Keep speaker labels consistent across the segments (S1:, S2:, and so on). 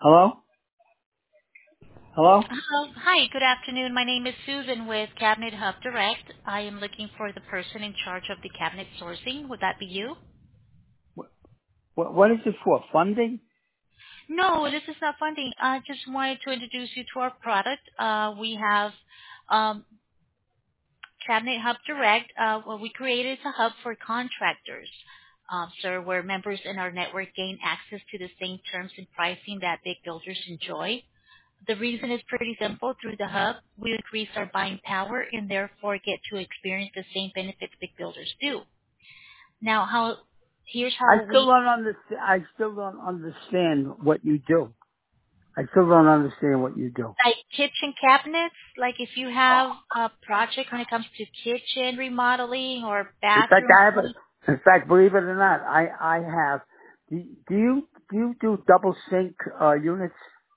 S1: Hello? Hello?
S2: Hi, good afternoon. My name is Susan with Cabinet Hub Direct. I am looking for the person in charge of the cabinet sourcing. Would that be you?
S1: What is it for? Funding?
S2: No, this is not funding. I just wanted to introduce you to our product. We have um, Cabinet Hub Direct. What we created is a hub for contractors, sir, where members in our network gain access to the same terms and pricing that big builders enjoy. The reason is pretty simple. Through the hub, we increase our buying power and therefore get to experience the same benefits big builders do. Now, here's
S1: I
S2: how
S1: still
S2: we,
S1: don't understand. I still don't understand what you do. I still don't understand what you do.
S2: like kitchen cabinets, like if you have a project when it comes to kitchen remodeling or
S1: In fact,
S2: bathroom,
S1: in fact, believe it or not, I have. Do you do double sink units?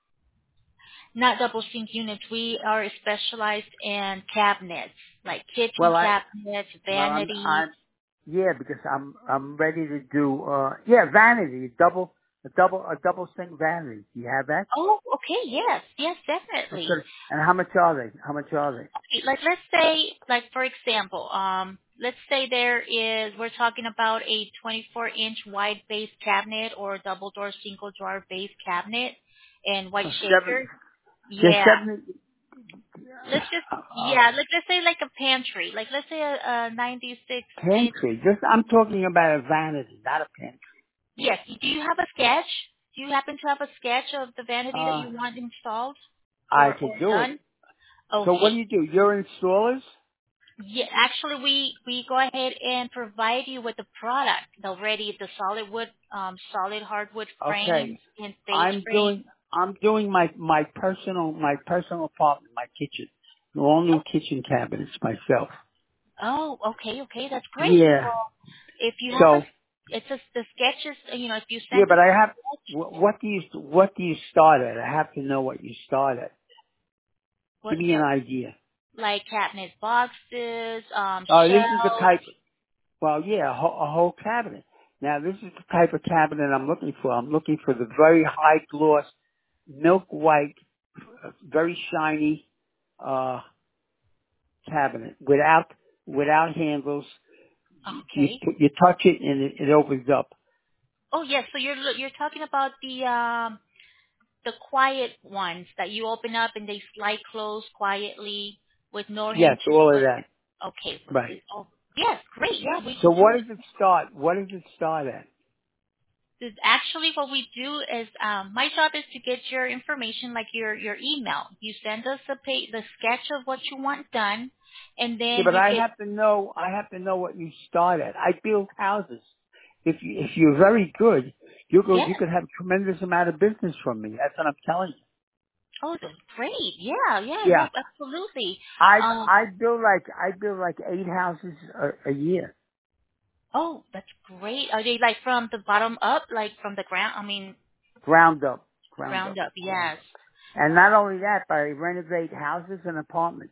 S2: not double sink units, we are specialized in cabinets, like kitchen
S1: Well,
S2: cabinets, vanities.
S1: yeah, because I'm ready to do yeah, vanity, a double sink vanity. Do you have that?
S2: Oh, okay, yes, definitely.
S1: Okay. And how much are they? How much are they?
S2: Like let's say, like for example, let's say we're talking about a 24-inch wide base cabinet or double door single drawer base cabinet and white
S1: Seven.
S2: shaker.
S1: There's
S2: Yeah.
S1: 70.
S2: Let's just,
S1: Uh,
S2: yeah, like let's say like a pantry. Like let's say a 96-inch.
S1: Pantry. Just I'm talking about a vanity, not a pantry.
S2: Yes. Do you have a sketch? Do you happen to have a sketch of the vanity that
S1: Uh,
S2: you want installed
S1: I
S2: or
S1: could do it.
S2: done?
S1: So what do
S2: Okay.
S1: you do? You're installers?
S2: Yeah, actually, we go ahead and provide you with the product already, the solid hardwood frames
S1: Okay.
S2: and face
S1: I'm
S2: frame.
S1: doing my personal apartment, my kitchen. All new kitchen cabinets myself.
S2: Oh, okay, that's great.
S1: Yeah.
S2: Well, if you have
S1: So
S2: the sketches, if you
S1: yeah,
S2: send
S1: but
S2: us
S1: I
S2: the
S1: have.
S2: sketch,
S1: What do you start at? I have to know what you start at.
S2: what
S1: Give me an
S2: so
S1: idea.
S2: like cabinet boxes,
S1: This is the
S2: shelves.
S1: type. Well, yeah, a whole cabinet. Now, this is the type of cabinet I'm looking for. I'm looking for the very high gloss, milk white, very shiny cabinet without handles.
S2: Okay.
S1: You touch it and it opens up.
S2: Oh yes, so you're talking about the quiet ones that you open up and they slide close quietly with no
S1: Yes,
S2: hinges.
S1: all of
S2: But
S1: that.
S2: okay,
S1: Right.
S2: oh, yes, great. Yeah, we
S1: So
S2: can do
S1: what
S2: it.
S1: does it start? What does it start at?
S2: Actually, what we do is my job is to get your information, like your email. You send us the sketch of what you want done, and
S1: Yeah,
S2: then
S1: but
S2: you
S1: I
S2: get.
S1: have to know. I have to know what you start at. I build houses. If you're very good,
S2: Yes.
S1: you could have a tremendous amount of business from me. That's what I'm telling
S2: Oh, that's great. Yeah.
S1: you.
S2: No,
S1: Yeah,
S2: absolutely.
S1: I
S2: Um.
S1: I build like 8 houses a year.
S2: Oh, that's great. Are they like from the bottom up, like from the ground? I mean,
S1: Ground up, ground
S2: ground
S1: up,
S2: up.
S1: ground
S2: Yes.
S1: up. And not only that, but I renovate houses and apartments.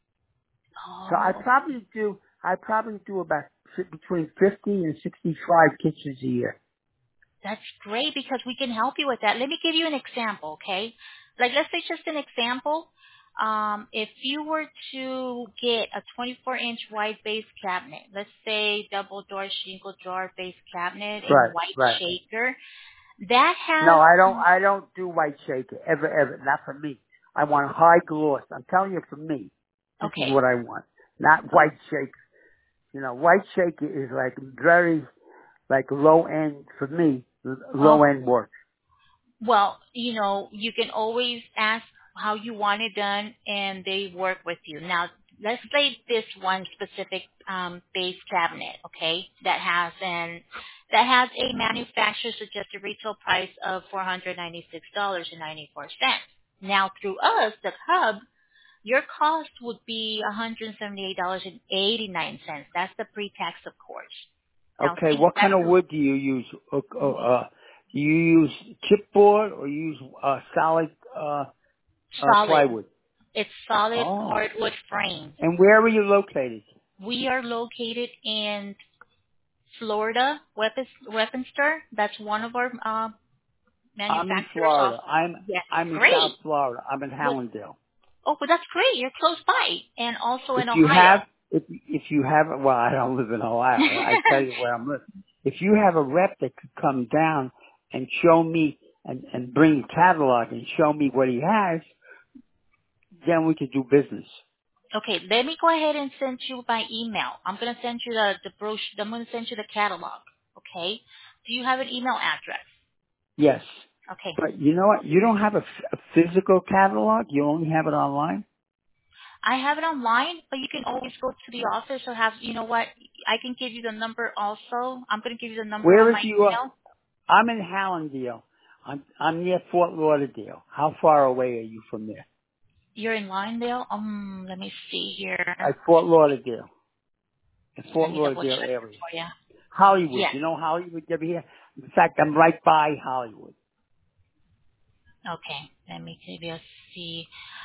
S1: So
S2: Oh,
S1: I probably do about between 50 and 65 kitchens a year.
S2: that's great because we can help you with that. Let me give you an example, okay? Like, let's say just an example. If you were to get a 24-inch wide base cabinet, let's say double door, single drawer base cabinet in
S1: Right,
S2: white
S1: right.
S2: shaker, that
S1: No,
S2: has,
S1: I don't do white shaker ever, not for me. I want high gloss. I'm telling you, for me, this is
S2: okay,
S1: what I want, not white shaker. White shaker is like very like low end for me, low
S2: oh,
S1: end work.
S2: well, you can always ask how you want it done and they work with you. Now, let's say this one specific base cabinet, okay, that has a manufacturer suggested retail price of $496.94. Now, through us, the hub, your cost would be $178.89. That's the pre-tax, of course. Now,
S1: Okay,
S2: see,
S1: what kind
S2: that's
S1: of wood do you use? Do you use chipboard or you use solid
S2: solid.
S1: plywood?
S2: It's solid
S1: Oh,
S2: hardwood frame.
S1: and where are you located?
S2: We are located in Florida, Webster. That's one of our
S1: I'm in
S2: manufacturers of.
S1: Florida.
S2: Yes,
S1: I'm in
S2: great.
S1: South Florida. I'm in
S2: Well,
S1: Hallandale.
S2: oh, well, that's great. You're close by, and also
S1: If
S2: in
S1: you
S2: Ohio.
S1: have, if you have, well, I don't live in Ohio. I tell you where I'm living. If you have a rep that could come down and show me and bring a catalog and show me what he has, then we could do business.
S2: Okay, let me go ahead and send you by email. I'm going to send you the brochure. I'm going to send you the catalog. Okay. Do you have an email address?
S1: Yes.
S2: Okay.
S1: But you know what? You don't have a physical catalog. You only have it online.
S2: I have it online, but you can always go to the office or have, you know what, I can give you the number also. I'm going to give you the number on
S1: Where is
S2: my
S1: you?
S2: email.
S1: I'm in Hallandale. I'm near Fort Lauderdale. How far away are you from there?
S2: You're in Linedale? Let me see here.
S1: Fort Lauderdale. In
S2: Let
S1: Fort
S2: me double
S1: Lauderdale
S2: check it
S1: area.
S2: for you.
S1: Hollywood.
S2: Yes.
S1: You know Hollywood? You ever hear? In fact, I'm right by Hollywood.
S2: Okay. Let me give you a see.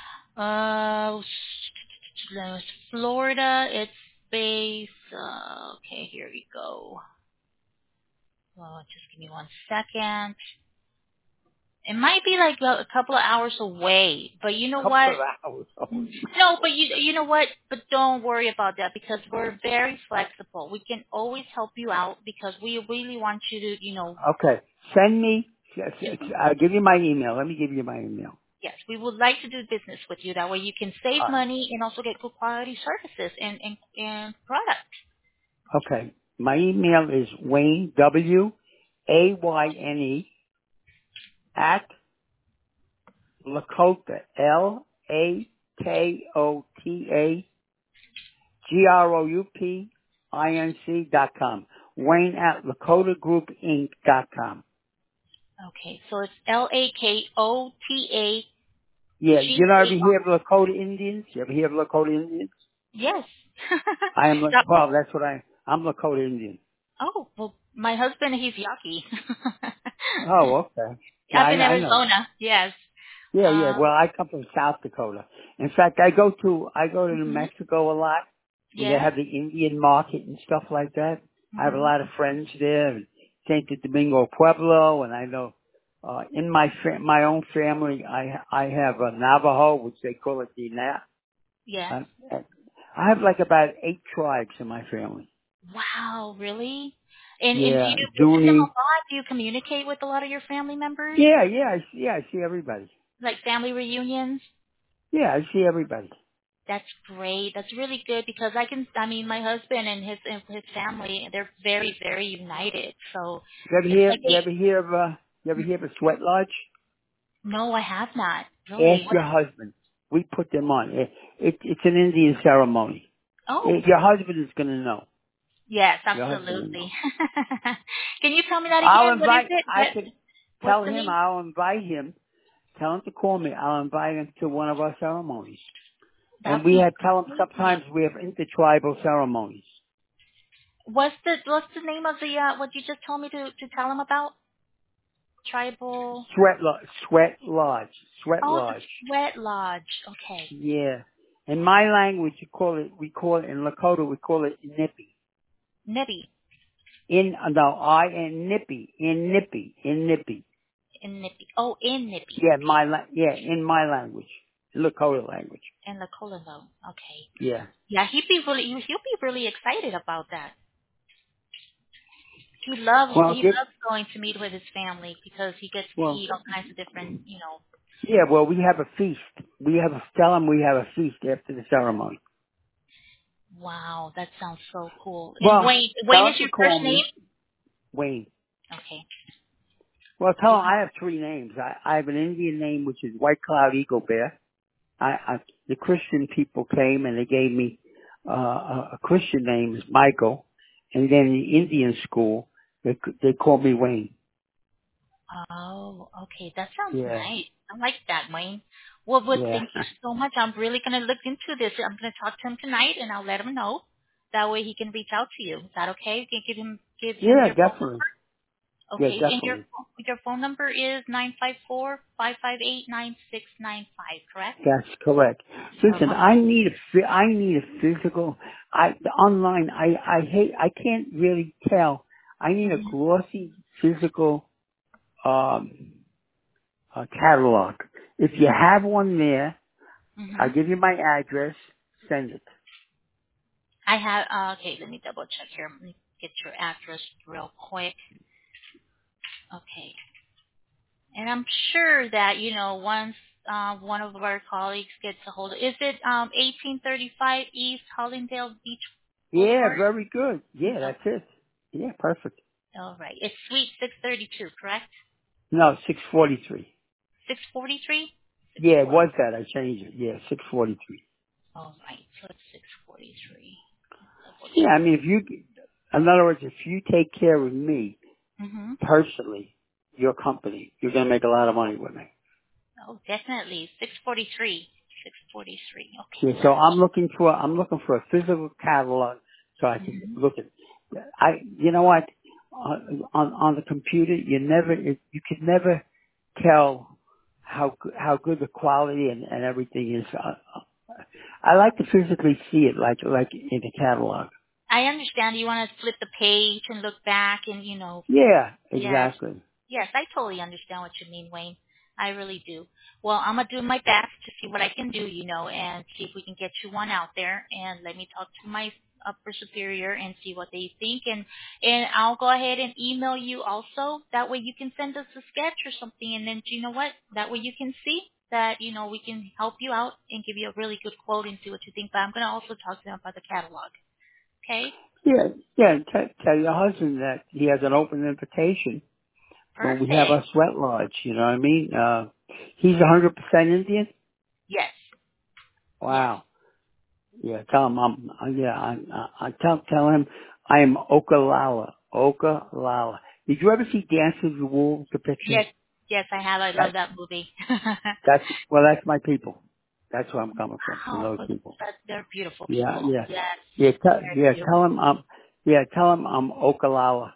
S2: Florida, it's based, okay, here we go. Well, just give me 1 second. It might be like a couple of hours away, but you know
S1: Couple
S2: what?
S1: of hours.
S2: No, but you know what? But don't worry about that because we're very flexible. We can always help you out because we really want you to,
S1: Okay. Send me. I'll give you my email. Let me give you my email.
S2: yes, we would like to do business with you. That way you can save money and also get good quality services and products.
S1: Okay. My email is Wayne WAYNE at Lakota LAKOTAGROUPINC.com. Wayne at LakotaGroupInc.com.
S2: Okay, so it's LAKOTAGA.
S1: Yeah, you know, ever hear of Lakota Indians? You ever hear of Lakota Indians?
S2: Yes.
S1: I am,
S2: That-
S1: well, that's what I'm Lakota Indian.
S2: oh, well, my husband, he's Yaqui.
S1: Oh, okay. Yeah,
S2: Up in
S1: I know.
S2: Arizona, yes.
S1: Yeah, yeah.
S2: Uh,
S1: Well, I come from South Dakota. In fact, I go to New
S2: mhm.
S1: Mexico a lot when they
S2: Yes.
S1: have the Indian market and stuff like that. I have a
S2: Hmm.
S1: lot of friends there, Saint Domingo Pueblo, and I know in my own family, I have a Navajo, which they call it the Nat.
S2: Yes.
S1: Uh, I have like about 8 tribes in my family.
S2: Wow, really? And do
S1: Yeah,
S2: you visit them a
S1: Zuni.
S2: lot? Do you communicate with a lot of your family members?
S1: Yeah, I see everybody.
S2: Like family reunions?
S1: Yeah, I see everybody.
S2: That's great. That's really good because I mean, my husband and his family, they're very, very united. So it's like
S1: You ever hear of a sweat lodge?
S2: no, I have not. Really?
S1: Ask
S2: What?
S1: your husband. We put them on. It's an Indian ceremony.
S2: Oh,
S1: Your husband is going to know.
S2: yes,
S1: Your husband will
S2: absolutely.
S1: know.
S2: Can you tell me that again? What is it?
S1: I could
S2: What's
S1: tell
S2: the
S1: him
S2: name?
S1: I'll invite him. Tell him to call me. I'll invite him to one of our ceremonies.
S2: That
S1: And
S2: would be
S1: tell him
S2: great.
S1: sometimes we have intertribal ceremonies.
S2: What's the name of the what you just told me to tell him about? Tribal.
S1: Sweat lodge. Sweat
S2: Oh, the
S1: lodge.
S2: Sweat Lodge. Okay.
S1: Yeah. In my language, we call it, in Lakota, we call it nippy.
S2: Nippy.
S1: In nippy.
S2: In Nippy. Oh, in Nippy.
S1: Yeah, in my language. Lakota language.
S2: In the Colorado. Okay.
S1: Yeah.
S2: Yeah, he'll be really excited about that. He
S1: Well,
S2: loves going to meet with his family because he gets to
S1: well,
S2: eat all kinds of different.
S1: yeah, well, we have a feast. Tell them we have a feast after the ceremony.
S2: Wow, that sounds so cool. And
S1: Well,
S2: Wayne
S1: tell
S2: is
S1: them to
S2: your
S1: call
S2: first name?
S1: me Wayne.
S2: Okay.
S1: Well, tell them I have 3 names. I have an Indian name, which is White Cloud Eagle Bear. The Christian people came and they gave me a Christian name is Michael, and then in the Indian school they called me Wayne.
S2: Oh, okay. That sounds
S1: Yeah,
S2: nice. I like that, Wayne. Well,
S1: yeah,
S2: thank you so much. I'm really going to look into this. I'm going to talk to him tonight, and I'll let him know. That way he can reach out to you. Is that okay? You can give him
S1: yeah,
S2: your phone
S1: definitely,
S2: number?
S1: yeah,
S2: Okay. And
S1: definitely.
S2: your phone number is 954-558-9695, correct?
S1: That's correct. Listen,
S2: Okay.
S1: I need a physical. Online. I can't really tell. I need a
S2: Mhm.
S1: glossy physical. Um, catalog. If you have one there, I'll
S2: Mhm.
S1: give you my address. Send it.
S2: I have. Okay, let me double check here. Let me get your address real quick. Okay. And I'm sure that, once one of our colleagues gets a hold of, is it 1835 East Hollingdale Beach
S1: Yeah,
S2: Boulevard?
S1: very good. Yeah,
S2: Oh,
S1: that's it. Yeah, perfect.
S2: all right. It's Suite 632, correct?
S1: No, 643.
S2: 643?
S1: Yeah, it
S2: 640.
S1: was that. I changed it. Yeah, 643.
S2: All right. So it's 643. Double
S1: Yeah, I
S2: check.
S1: mean, in other words, if you take care of me
S2: Mm-hmm.
S1: personally, your company, you're going to make a lot of money with me.
S2: Oh, definitely. 643. 643.
S1: Yeah,
S2: Okay.
S1: so I'm looking for a physical catalog so I can
S2: Mm-hmm.
S1: look at. You know what? On the computer, you can never tell how good the quality and everything is. I like to physically see it, like in the catalog.
S2: I understand you want to flip the page and look back and,
S1: Yeah,
S2: yes.
S1: exactly.
S2: Yes, I totally understand what you mean, Wayne. I really do. Well, I'm going to do my best to see what I can do, and see if we can get you one out there. And let me talk to my upper superior and see what they think. And I'll go ahead and email you also. That way you can send us a sketch or something. And then, you know what? That way you can see that, we can help you out and give you a really good quote and see what you think. But I'm going to also talk to them about the catalog. Okay?
S1: Yeah, yeah. Tell your husband that he has an open invitation when we have
S2: Perfect.
S1: our sweat lodge. You know what I mean? He's 100% Indian.
S2: Yes. Yes.
S1: Wow. Yeah, tell him I tell him I am Okalala. Okalala. Did you ever see Dance with the Wolves, the picture?
S2: Yes, yes, I have. I love
S1: That,
S2: that movie.
S1: that's my people. That's where I'm coming from
S2: Wow,
S1: those people.
S2: they're beautiful
S1: Yeah,
S2: people.
S1: yeah.
S2: Yes,
S1: Yeah,
S2: very beautiful.
S1: tell him I'm Okalala.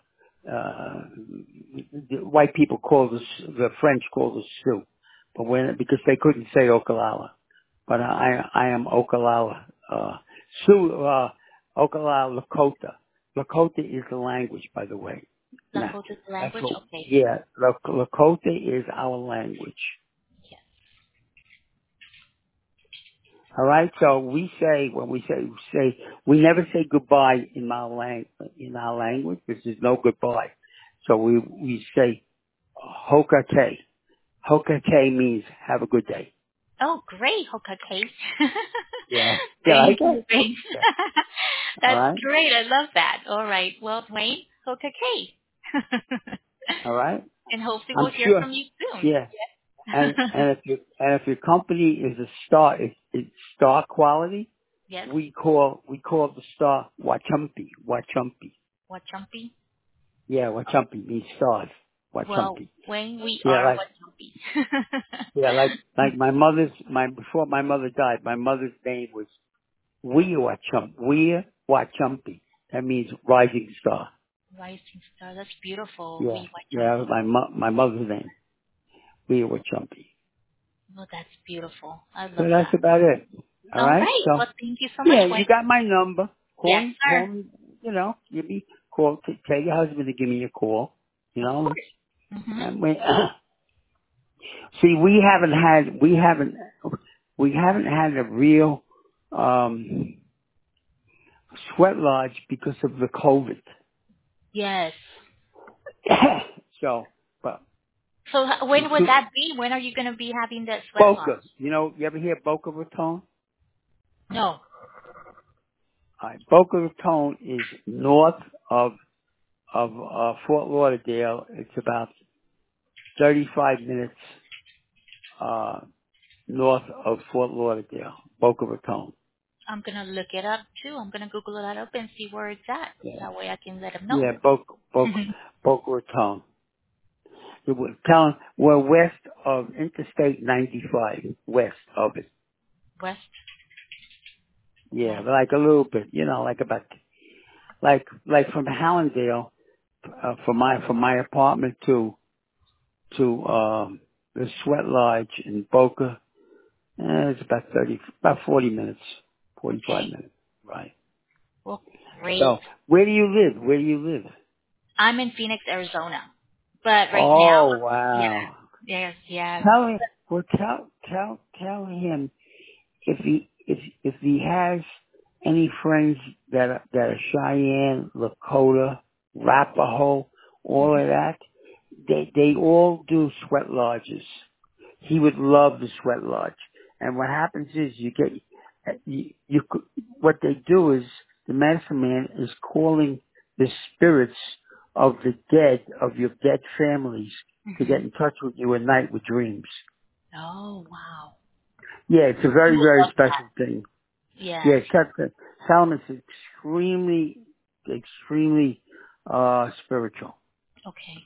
S1: The white people the French call us Sioux. Because they couldn't say Okalala. But I am Okalala, Sioux, Okalala Lakota. Lakota is the language, by the way. Now,
S2: Lakota
S1: that's
S2: language.
S1: what,
S2: Okay.
S1: yeah, Lakota is our language.
S2: Yes.
S1: All right. So when we say, we never say goodbye in our language because there's no goodbye. So we say Hokate. Hokate means have a good day.
S2: Oh, great, Hokage.
S1: Yeah. Yeah, I
S2: Thank
S1: guess.
S2: you, Wayne.
S1: Yeah. All
S2: That's
S1: right.
S2: great. I love that. All right. Well, Wayne, Hokage.
S1: All right.
S2: And hopefully
S1: I'm
S2: we'll hear
S1: sure.
S2: from you soon.
S1: Yeah. And if your company is a star, it's star quality,
S2: Yes.
S1: we call the star Wachumpi. Wachumpi.
S2: What jumpy?
S1: Yeah, Wachumpi means stars.
S2: Well,
S1: Wachumpi.
S2: Wayne, we
S1: Yeah,
S2: are what jumpy.
S1: like before my mother died, my mother's name was Wea Wachumpi. That means rising star.
S2: Rising star. That's beautiful.
S1: Yeah,
S2: We white
S1: yeah, that
S2: jumpy.
S1: was my mother's name. Wea Wachumpi.
S2: Oh, that's beautiful. I
S1: So
S2: love
S1: that's
S2: that.
S1: about it. All
S2: All
S1: right.
S2: right.
S1: So
S2: Well, thank you so much,
S1: yeah,
S2: Wayne.
S1: you got my number.
S2: Yes,
S1: Call
S2: sir.
S1: me. Give me call. Tell your husband to give me a call.
S2: Of course. Mhm.
S1: And see, we haven't had a real sweat lodge because of the COVID.
S2: Yes.
S1: So, but
S2: So when would
S1: so,
S2: that be? When are you going to be having that sweat lodge?
S1: Boca, you ever hear Boca Raton?
S2: No.
S1: All right, Boca Raton is north of Fort Lauderdale. It's about 35 minutes north of Fort Lauderdale, Boca Raton.
S2: I'm going to look it up too. I'm going to Google it up and see where it's at.
S1: Yeah,
S2: That way I can let them know.
S1: yeah, Boca Raton. Tell them we're west of Interstate 95, west of it.
S2: West.
S1: Yeah,
S2: West.
S1: like a little bit, like about from Hallandale, from my apartment to the Sweat Lodge in Boca. It's about 40 minutes, 45
S2: Okay.
S1: minutes, right?
S2: Well, great.
S1: So, where do you live? Where do you live?
S2: I'm in Phoenix, Arizona. But right now,
S1: Oh,
S2: yeah,
S1: wow.
S2: Yes, yes.
S1: Tell him. Well, tell him if he has any friends that are Cheyenne, Lakota, Arapaho, all of that, they all do sweat lodges. He would love the sweat lodge. And what happens is what they do is the medicine man is calling the spirits of the dead, of your dead families, to get
S2: Hmm.
S1: in touch with you at night with dreams.
S2: Oh, wow.
S1: Yeah, it's a
S2: You
S1: very,
S2: would
S1: very
S2: love
S1: special
S2: that.
S1: thing.
S2: Yes.
S1: Yeah, Solomon's extremely, spiritual.
S2: Okay.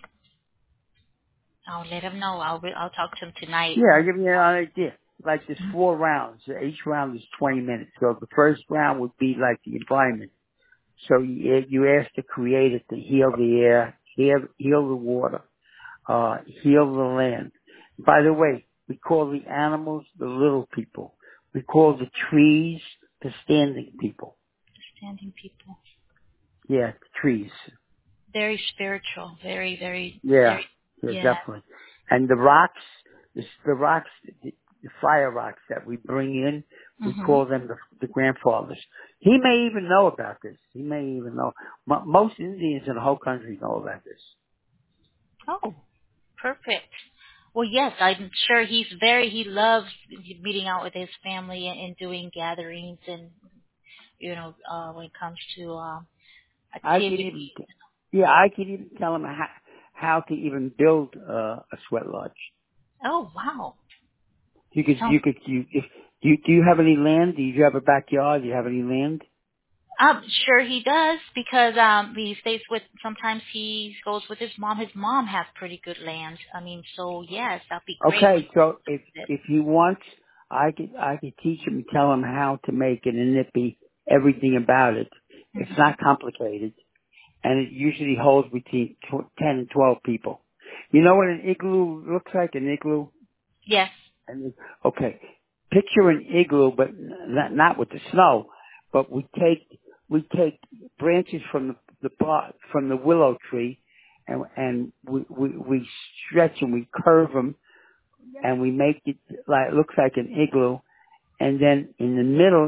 S2: I'll let him know. I'll talk to him tonight.
S1: Yeah, I'll give you an idea. Like there's 4 rounds. Each round is 20 minutes. So the first round would be like the environment. So you ask the creator to heal the air, heal the water, heal the land. By the way, we call the animals the little people. We call the trees the standing people.
S2: Standing people.
S1: Yeah, the trees.
S2: Very spiritual. Very, very,
S1: Yeah,
S2: very.
S1: yeah,
S2: Yeah.
S1: definitely. And the rocks, the rocks, the fire rocks that we bring in, we
S2: Mhm.
S1: call them the grandfathers. He may even know about this. He may even know. Most Indians in the whole country know about this.
S2: Oh, perfect. Well, yes, I'm sure he loves meeting out with his family and doing gatherings and, when it comes to,
S1: I can even,
S2: activities.
S1: yeah, I can even tell him how to even build a sweat lodge.
S2: Oh, wow.
S1: You
S2: So,
S1: could, if, do you have any land? Do you have a backyard? Do you have any land?
S2: I'm sure he does because, he stays with, sometimes he goes with his mom. His mom has pretty good land. I mean, so yes, that'd be great when
S1: Okay, so
S2: he does
S1: if he wants, I could teach him and tell him how to make an inipi, everything about it.
S2: it.
S1: It's
S2: Hmm.
S1: not complicated, and it usually holds between 10 and 12 people. You know what an igloo looks like? An igloo?
S2: Yes.
S1: Okay, picture an igloo, but not with the snow. But we take branches from from the willow tree, and we stretch and we curve them and we make it like it looks like an igloo, and then in the middle,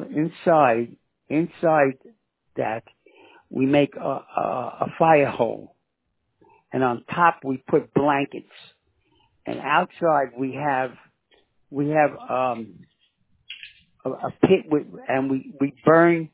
S1: inside that, we make a fire hole, and on top we put blankets, and outside we have a pit with, and we burn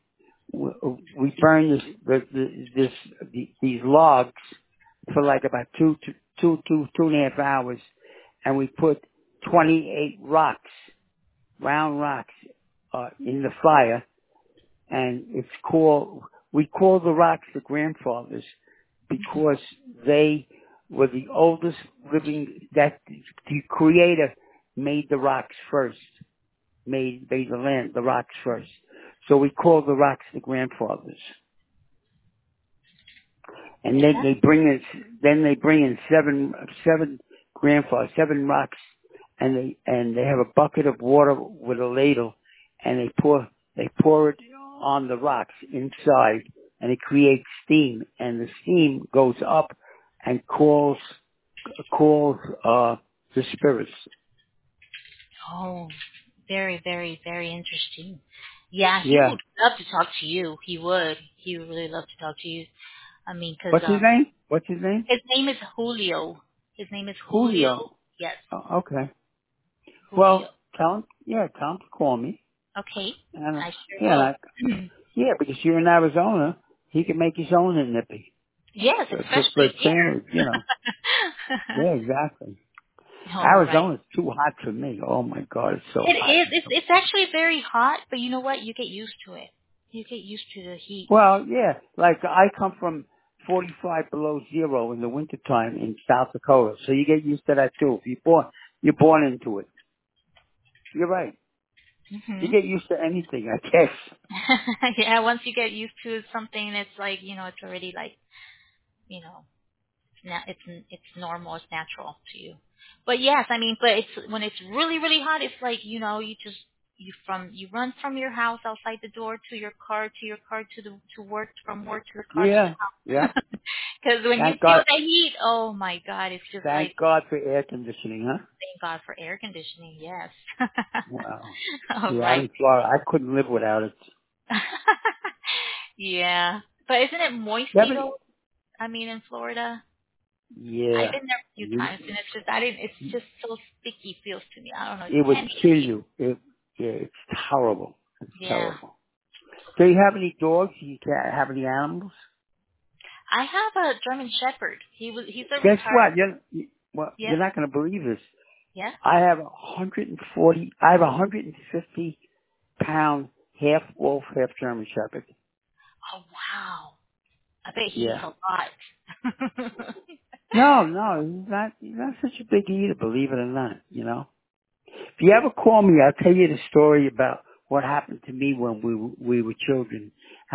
S1: these logs for like about two and a half hours, and we put 28 rocks, round rocks, in the fire, and we call the rocks the grandfathers because they were the oldest living, that the creator made the rocks first, made the rocks first. So we call the rocks the grandfathers. And then
S2: Yeah.
S1: they bring in seven grandfathers, 7 rocks, and they have a bucket of water with a ladle, and they pour it on the rocks inside, and it creates steam, and the steam goes up and calls the spirits.
S2: Oh, very, very, very interesting. Yeah, he
S1: Yeah.
S2: would love to talk to you. He would. He would really love to talk to you. I mean, because
S1: What's his name? What's his name?
S2: his name is Julio. His name is Julio.
S1: Julio.
S2: Yes,
S1: Oh, okay.
S2: Julio.
S1: Well, tell him to call me.
S2: Okay,
S1: And
S2: I sure
S1: yeah,
S2: will.
S1: yeah, because you're in Arizona, he can make his own nippy
S2: Yes,
S1: for
S2: especially
S1: his
S2: here.
S1: family, you know. Yeah, exactly.
S2: All right.
S1: Arizona's too hot for me. Oh my God, it's so
S2: It
S1: hot.
S2: is. It's actually very hot, but you know what? You get used to it. You get used to the heat.
S1: Well, yeah, like I come from 45 below zero in the wintertime in South Dakota, so you get used to that too. If you're born into it. You're right. You
S2: Mhm.
S1: get used to anything, I guess.
S2: Yeah, once you get used to something, it's like it's already like you know it's normal, it's natural to you. But yes, I mean, but it's when it's really really hot, it's like you just you run from your house outside the door to your car to the to work, from work to the car to
S1: Yeah,
S2: the
S1: yeah.
S2: house. Because when you
S1: Thank
S2: feel
S1: God.
S2: the heat, oh my God, it's just like,
S1: Thank God for air conditioning, huh?
S2: thank God for air conditioning. Yes.
S1: Wow.
S2: All
S1: Yeah, I'm
S2: right.
S1: in Florida. I couldn't live without it.
S2: Yeah. But isn't it moist,
S1: Yeah, but
S2: Eagle? I mean, in Florida, I've
S1: yeah,
S2: been there a few
S1: you,
S2: times, and it's just it's just so sticky feels to me. I don't know. It
S1: it would
S2: can't be
S1: kill
S2: heat.
S1: you. Yeah, it's terrible. It's
S2: Yeah.
S1: terrible. Do you have any dogs? You can't have any animals?
S2: I have a German Shepherd. He's a
S1: Guess
S2: retired.
S1: what? Well,
S2: Yeah.
S1: you're not going to believe this.
S2: Yeah.
S1: I have 140. I have a 150-pound half wolf, half German Shepherd.
S2: Oh wow. I bet he eats
S1: Yeah.
S2: a lot.
S1: No, he's not such a big eater, believe it or not, you know. If you ever call me, I'll tell you the story about what happened to me when we were children.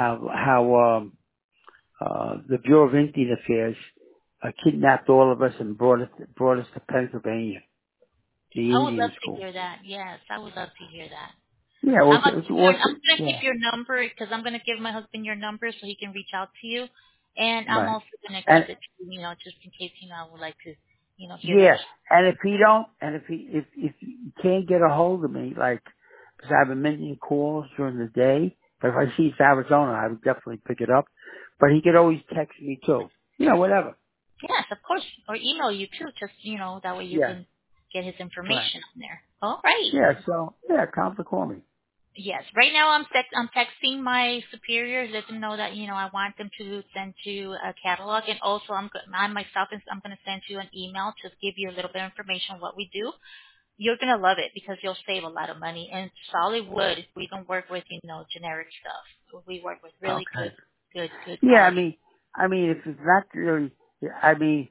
S1: How the Bureau of Indian Affairs kidnapped all of us and brought us to Pennsylvania, the
S2: I would
S1: Indian
S2: love to
S1: school.
S2: hear that. Yes, I would love to hear that.
S1: Yeah,
S2: I'm gonna
S1: it was
S2: I'm gonna keep
S1: yeah,
S2: your number because I'm gonna give my husband your number so he can reach out to you, and I'm
S1: right.
S2: also gonna
S1: And
S2: keep it, just in case I would like to, hear that.
S1: yeah, and if he don't, and if you can't get a hold of me, like, because I have a million calls during the day, but if I see it's Arizona, I would definitely pick it up. But he could always text me too. You know, whatever.
S2: Yes, of course, or email you too. Just that way you
S1: Yeah.
S2: can get his
S1: Right.
S2: information on there. All right.
S1: Yeah. So yeah, come to call me.
S2: Yes. Right now I'm texting my superiors, let them know that I want them to send you a catalog, and also I myself I'm going to send you an email to give you a little bit of information on what we do. You're going to love it because you'll save a lot of money. And solid wood, we don't work with generic stuff. We work with really
S1: Okay.
S2: good
S1: Yeah.
S2: quality.
S1: I mean, if it's not really, I mean,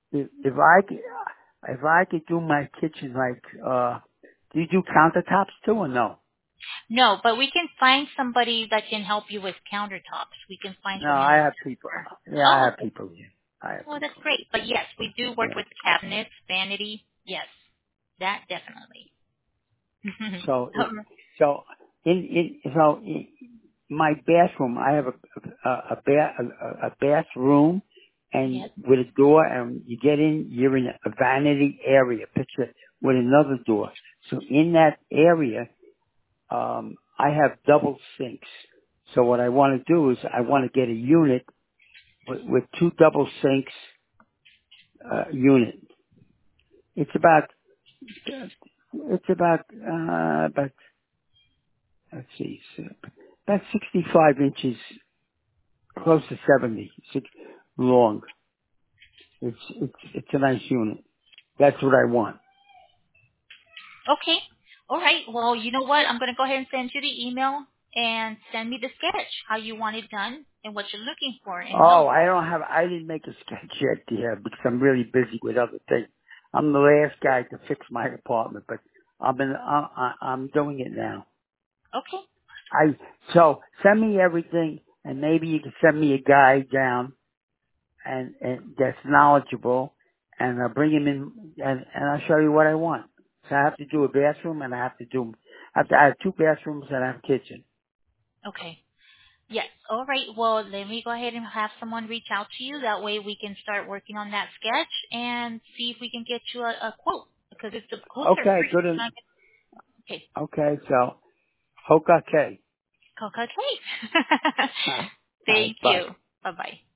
S1: if I could do my kitchen like, do you do countertops too or no?
S2: No, but we can find somebody that can help you with countertops. We can find
S1: No,
S2: you a
S1: I have people.
S2: manufacturer.
S1: Yeah, I
S2: Oh,
S1: have
S2: okay.
S1: people here. I have
S2: Well, that's
S1: people.
S2: great. But yes, we do work
S1: Yeah.
S2: with cabinets, vanity. Yes, that definitely.
S1: So,
S2: Um,
S1: so in my bathroom, I have a bathroom, and
S2: yes.
S1: with a door, and you get in, you're in a vanity area. Picture with another door. So in that area, I have double sinks. So what I want to do is I want to get a unit with two double sinks unit. It's about let's see, about 65 inches, close to 70, long. It's a nice unit. That's what I want.
S2: Okay. All right. Well, you know what? I'm going to go ahead and send you the email and send me the sketch, how you want it done and what you're looking for. And
S1: Oh,
S2: no,
S1: I didn't make a sketch yet, dear, because I'm really busy with other things. I'm the last guy to fix my apartment, but I'm doing it now.
S2: okay.
S1: So send me everything, and maybe you can send me a guy down and that's knowledgeable, and I'll bring him in, and I'll show you what I want. So I have to do a bathroom, and I have two bathrooms and I have a kitchen.
S2: Okay. Yes. All right. Well, let me go ahead and have someone reach out to you. That way we can start working on that sketch and see if we can get you a quote because the quotes are
S1: Okay,
S2: free.
S1: good.
S2: Okay.
S1: Okay, so Hoka K.
S2: Coca Cake.
S1: All right,
S2: Thank
S1: bye.
S2: you. Bye-bye.